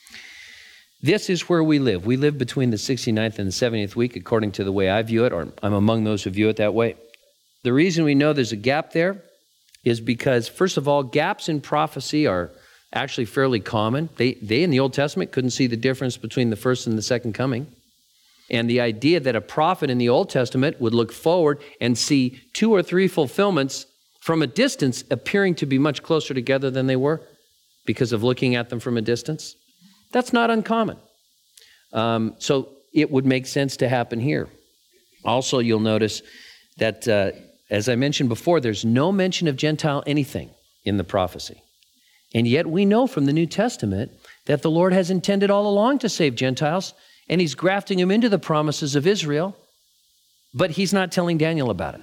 This is where we live. We live between the sixty-ninth and the seventieth week, according to the way I view it, or I'm among those who view it that way. The reason we know there's a gap there is because, first of all, gaps in prophecy are actually fairly common. They, they in the Old Testament couldn't see the difference between the first and the second coming. And the idea that a prophet in the Old Testament would look forward and see two or three fulfillments from a distance appearing to be much closer together than they were because of looking at them from a distance, that's not uncommon. Um, so it would make sense to happen here. Also, you'll notice that uh, as I mentioned before, there's no mention of Gentile anything in the prophecy. And yet we know from the New Testament that the Lord has intended all along to save Gentiles, and he's grafting them into the promises of Israel, but he's not telling Daniel about it.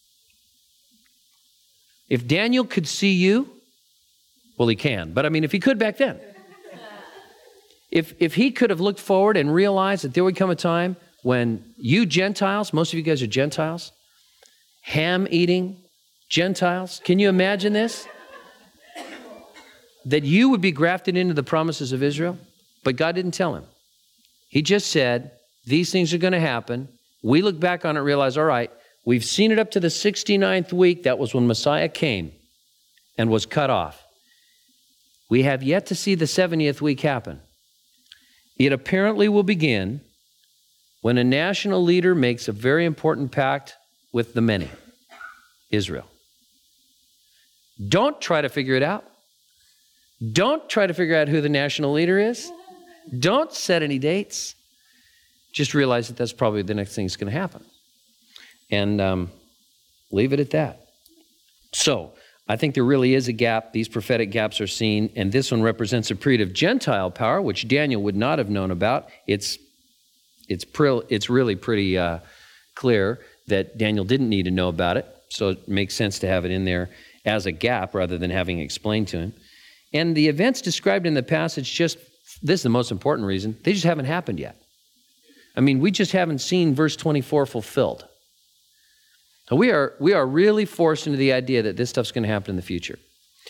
If Daniel could see you, well, he can, but I mean, if he could back then, if, if he could have looked forward and realized that there would come a time when you Gentiles, most of you guys are Gentiles, ham-eating Gentiles. Can you imagine this? That you would be grafted into the promises of Israel, but God didn't tell him. He just said, these things are going to happen. We look back on it and realize, all right, we've seen it up to the sixty-ninth week. That was when Messiah came and was cut off. We have yet to see the seventieth week happen. It apparently will begin when a national leader makes a very important pact with the many, Israel. Don't try to figure it out. Don't try to figure out who the national leader is. Don't set any dates. Just realize that that's probably the next thing that's going to happen. And um, leave it at that. So, I think there really is a gap. These prophetic gaps are seen, and this one represents a period of Gentile power, which Daniel would not have known about. It's it's pre- it's really pretty uh, clear that Daniel didn't need to know about it, so it makes sense to have it in there as a gap rather than having it explained to him. And the events described in the passage, just this is the most important reason, they just haven't happened yet. I mean, we just haven't seen verse twenty-four fulfilled. We are, we are really forced into the idea that this stuff's going to happen in the future.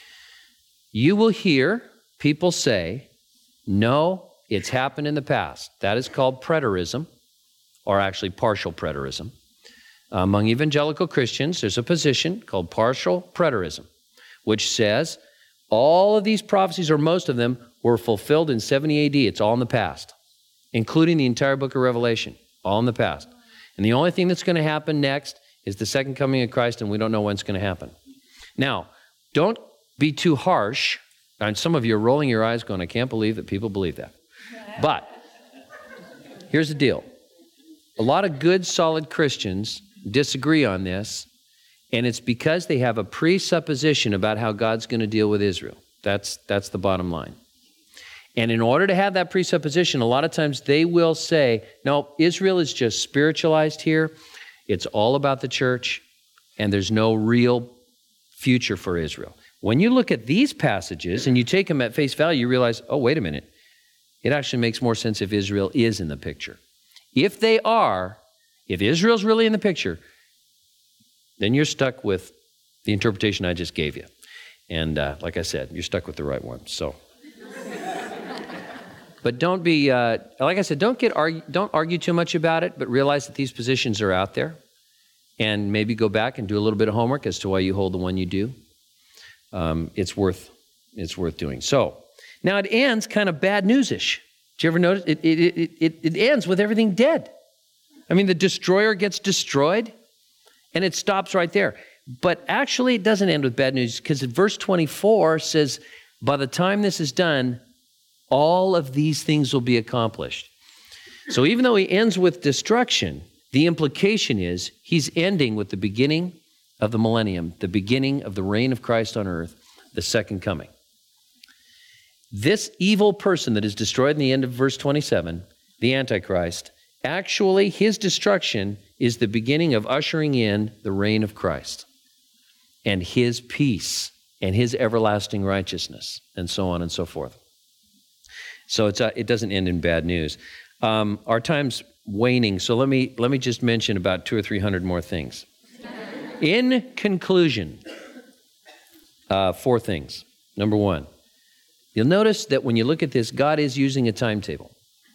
You will hear people say, no, it's happened in the past. That is called preterism, or actually partial preterism. Among evangelical Christians, there's a position called partial preterism, which says all of these prophecies, or most of them, were fulfilled in seventy A D. It's all in the past, including the entire book of Revelation, all in the past. And the only thing that's going to happen next is the second coming of Christ, and we don't know when it's going to happen. Now, don't be too harsh. And some of you are rolling your eyes going, I can't believe that people believe that. But here's the deal. A lot of good, solid Christians disagree on this, and it's because they have a presupposition about how God's going to deal with Israel. That's, that's the bottom line. And in order to have that presupposition, a lot of times they will say, no, Israel is just spiritualized here. It's all about the church, and there's no real future for Israel. When you look at these passages and you take them at face value, you realize, oh, wait a minute. It actually makes more sense if Israel is in the picture. If they are, if Israel's really in the picture, then you're stuck with the interpretation I just gave you. And uh, like I said, you're stuck with the right one. So, but don't be, uh, like I said, don't get argue, don't argue too much about it, but realize that these positions are out there, and maybe go back and do a little bit of homework as to why you hold the one you do. Um, it's worth, it's worth doing. So now it ends kind of bad news-ish. Did you ever notice? It, it, it, it, it ends with everything dead. I mean, the destroyer gets destroyed, and it stops right there. But actually, it doesn't end with bad news, because verse twenty-four says, by the time this is done, all of these things will be accomplished. So even though he ends with destruction, the implication is he's ending with the beginning of the millennium, the beginning of the reign of Christ on earth, the second coming. This evil person that is destroyed in the end of verse twenty-seven, the Antichrist, actually his destruction is the beginning of ushering in the reign of Christ and his peace and his everlasting righteousness, and so on and so forth. So it's uh, it doesn't end in bad news. Um, our time's waning, so let me let me just mention about two or three hundred more things. In conclusion, uh, four things. Number one, you'll notice that when you look at this, God is using a timetable.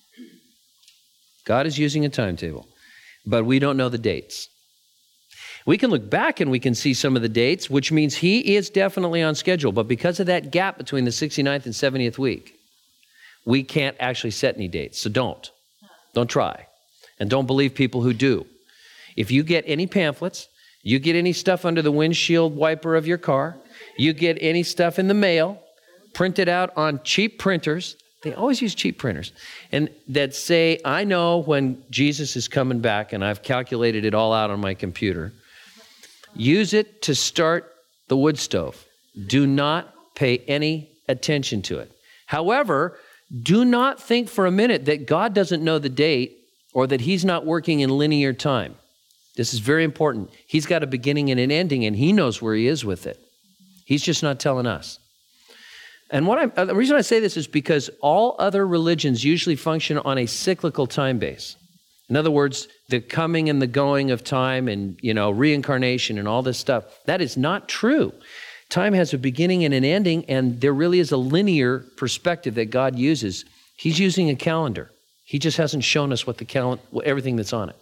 God is using a timetable, but we don't know the dates. We can look back and we can see some of the dates, which means he is definitely on schedule, but because of that gap between the sixty-ninth and seventieth week, we can't actually set any dates, so don't. Don't try. And don't believe people who do. If you get any pamphlets, you get any stuff under the windshield wiper of your car, you get any stuff in the mail, printed out on cheap printers, they always use cheap printers, and that say, I know when Jesus is coming back, and I've calculated it all out on my computer. Use it to start the wood stove. Do not pay any attention to it. However, do not think for a minute that God doesn't know the date or that he's not working in linear time. This is very important. He's got a beginning and an ending, and he knows where he is with it. He's just not telling us. And what I, the reason I say this is because all other religions usually function on a cyclical time base. In other words, the coming and the going of time and, you know, reincarnation and all this stuff. That is not true. Time has a beginning and an ending, and there really is a linear perspective that God uses. He's using a calendar. He just hasn't shown us what the cal- everything that's on it.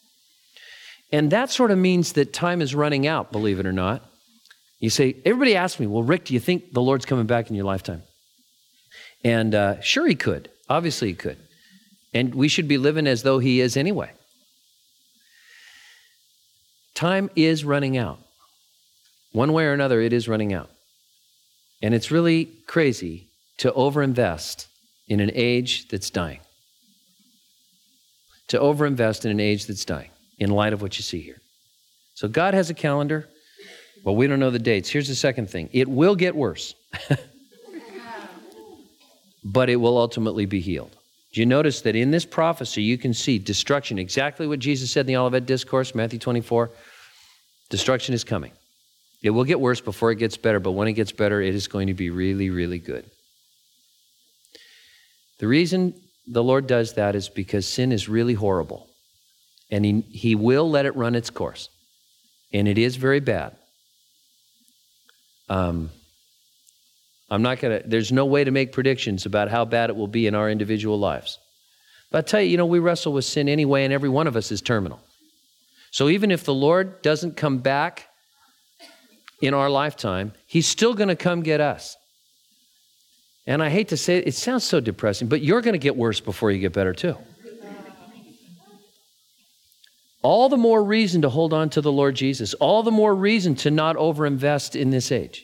And that sort of means that time is running out, believe it or not. You say, everybody asks me, well, Rick, do you think the Lord's coming back in your lifetime? And uh, sure he could. Obviously he could. And we should be living as though he is anyway. Time is running out. One way or another, it is running out. And it's really crazy to overinvest in an age that's dying. To overinvest in an age that's dying in light of what you see here. So God has a calendar. Well, we don't know the dates. Here's the second thing. It will get worse. But it will ultimately be healed. Do you notice that in this prophecy, you can see destruction, exactly what Jesus said in the Olivet Discourse, Matthew twenty-four. Destruction is coming. It will get worse before it gets better, but when it gets better, it is going to be really, really good. The reason the Lord does that is because sin is really horrible. And he, he will let it run its course. And it is very bad. Um, I'm not going to, there's no way to make predictions about how bad it will be in our individual lives. But I tell you, you know, we wrestle with sin anyway, and every one of us is terminal. So even if the Lord doesn't come back in our lifetime, he's still going to come get us. And I hate to say it, it sounds so depressing, but you're going to get worse before you get better too. All the more reason to hold on to the Lord Jesus. All the more reason to not overinvest in this age.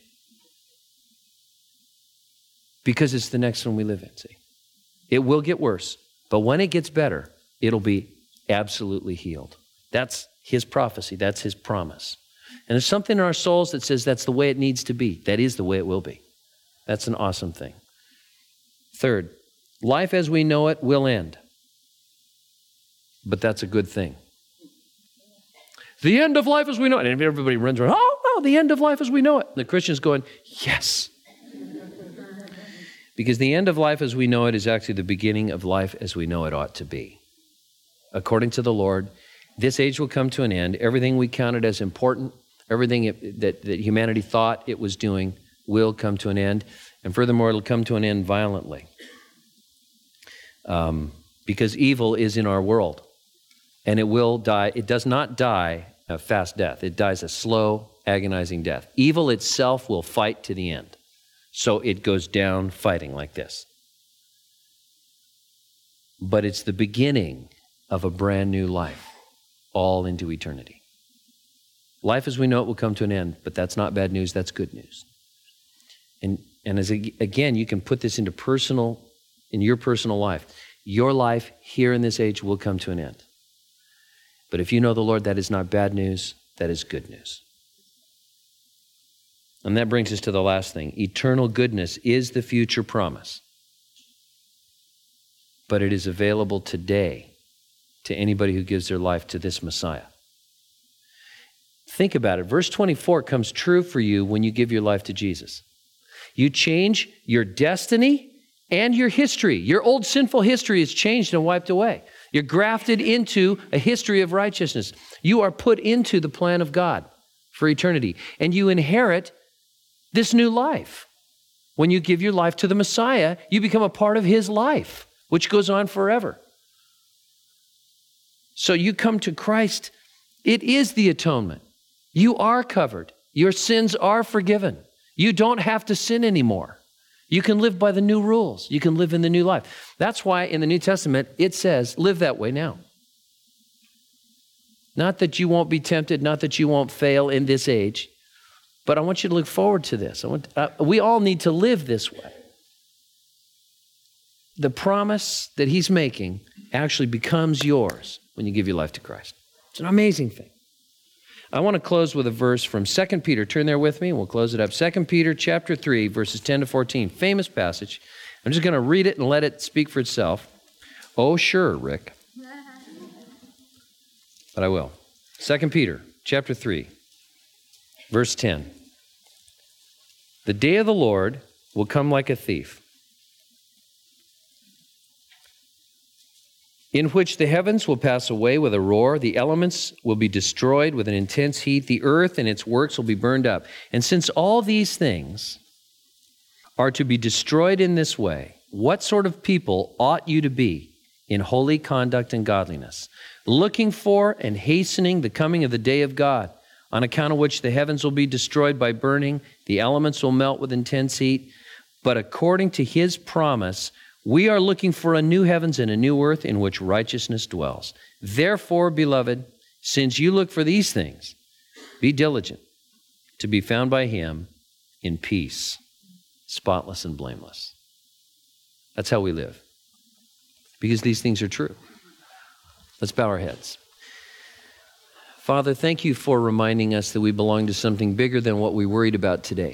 Because it's the next one we live in, see. It will get worse, but when it gets better, it'll be absolutely healed. That's his prophecy. That's his promise. And there's something in our souls that says that's the way it needs to be. That is the way it will be. That's an awesome thing. Third, life as we know it will end. But that's a good thing. The end of life as we know it. And everybody runs around, oh, no, the end of life as we know it. And the Christian's going, yes. Because the end of life as we know it is actually the beginning of life as we know it ought to be. According to the Lord, this age will come to an end. Everything we counted as important, everything it, that, that humanity thought it was doing will come to an end. And furthermore, it'll come to an end violently. Um, because evil is in our world. And it will die. It does not die a fast death. It dies a slow, agonizing death. Evil itself will fight to the end. So it goes down fighting like this. But it's the beginning of a brand new life, all into eternity. Life as we know it will come to an end, but that's not bad news, that's good news. And and as a, again, you can put this into personal, in your personal life. Your life here in this age will come to an end. But if you know the Lord, that is not bad news, that is good news. And that brings us to the last thing. Eternal goodness is the future promise. But it is available today to anybody who gives their life to this Messiah. Think about it. Verse twenty-four comes true for you when you give your life to Jesus. You change your destiny and your history. Your old sinful history is changed and wiped away. You're grafted into a history of righteousness. You are put into the plan of God for eternity. And you inherit this new life. When you give your life to the Messiah, you become a part of his life, which goes on forever. So you come to Christ. It is the atonement. You are covered. Your sins are forgiven. You don't have to sin anymore. You can live by the new rules. You can live in the new life. That's why in the New Testament, it says, live that way now. Not that you won't be tempted, not that you won't fail in this age, but I want you to look forward to this. I want, uh, we all need to live this way. The promise that he's making actually becomes yours when you give your life to Christ. It's an amazing thing. I want to close with a verse from Second Peter. Turn there with me, and we'll close it up. Second Peter chapter three, verses ten to fourteen. Famous passage. I'm just going to read it and let it speak for itself. Oh, sure, Rick. But I will. Second Peter chapter three, verse ten. The day of the Lord will come like a thief, in which the heavens will pass away with a roar, the elements will be destroyed with an intense heat, the earth and its works will be burned up. And since all these things are to be destroyed in this way, what sort of people ought you to be in holy conduct and godliness, looking for and hastening the coming of the day of God, on account of which the heavens will be destroyed by burning, the elements will melt with intense heat, but according to his promise, We are looking for a new heavens and a new earth in which righteousness dwells. Therefore, beloved, since you look for these things, be diligent to be found by him in peace, spotless and blameless. That's how we live, because these things are true. Let's bow our heads. Father, thank you for reminding us that we belong to something bigger than what we worried about today.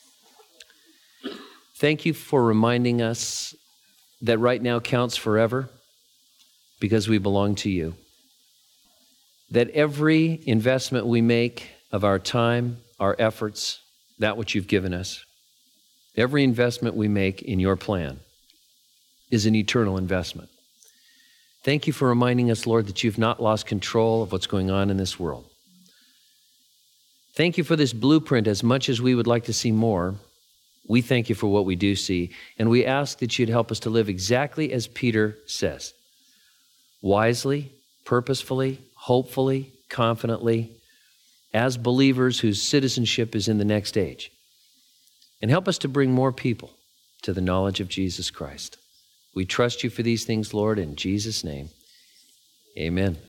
Thank you for reminding us that right now counts forever because we belong to you. That every investment we make of our time, our efforts, that which you've given us, every investment we make in your plan is an eternal investment. Thank you for reminding us, Lord, that you've not lost control of what's going on in this world. Thank you for this blueprint. As much as we would like to see more, we thank you for what we do see, and we ask that you'd help us to live exactly as Peter says, wisely, purposefully, hopefully, confidently, as believers whose citizenship is in the next age. And help us to bring more people to the knowledge of Jesus Christ. We trust you for these things, Lord, in Jesus' name. Amen.